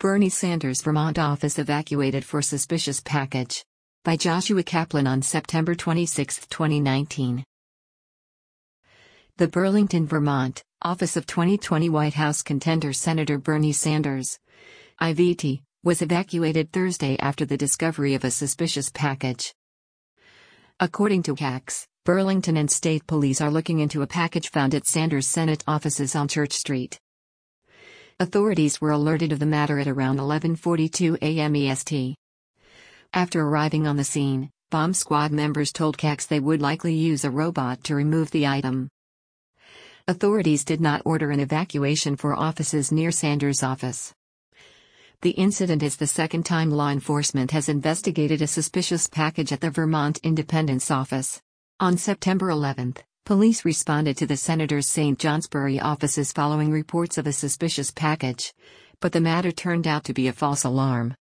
Bernie Sanders' Vermont office evacuated for suspicious package. By Joshua Kaplan on September 26, 2019. The Burlington, Vermont, office of 2020 White House contender Senator Bernie Sanders, IVT, was evacuated Thursday after the discovery of a suspicious package. According to CAX, Burlington and state police are looking into a package found at Sanders' Senate offices on Church Street. Authorities were alerted of the matter at around 11:42 a.m. EST. After arriving on the scene, bomb squad members told CAX they would likely use a robot to remove the item. Authorities did not order an evacuation for offices near Sanders' office. The incident is the second time law enforcement has investigated a suspicious package at the Vermont Independence office. On September 11, police responded to the senator's St. Johnsbury offices following reports of a suspicious package, but the matter turned out to be a false alarm.